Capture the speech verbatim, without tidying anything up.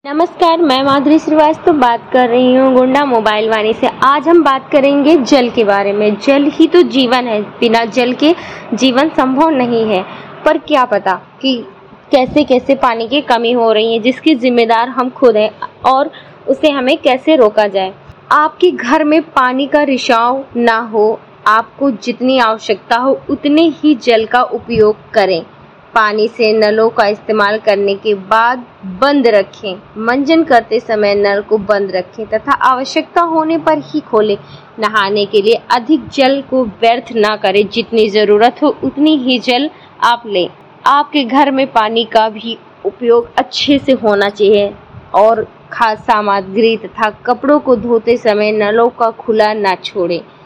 नमस्कार, मैं माधुरी श्रीवास्तव बात कर रही हूँ गोंडा मोबाइल वाणी से। आज हम बात करेंगे जल के बारे में। जल ही तो जीवन है, बिना जल के जीवन संभव नहीं है। पर क्या पता कि कैसे कैसे पानी की कमी हो रही है, जिसकी जिम्मेदार हम खुद हैं, और उसे हमें कैसे रोका जाए। आपके घर में पानी का रिसाव ना हो, आपको जितनी आवश्यकता हो उतने ही जल का उपयोग करें। पानी से नलों का इस्तेमाल करने के बाद बंद रखें। मंजन करते समय नल को बंद रखें तथा आवश्यकता होने पर ही खोलें। नहाने के लिए अधिक जल को व्यर्थ ना करें। जितनी जरूरत हो उतनी ही जल आप लें। आपके घर में पानी का भी उपयोग अच्छे से होना चाहिए और खाद्य सामग्री तथा कपड़ों को धोते समय नलों का खुला ना छोड़ें।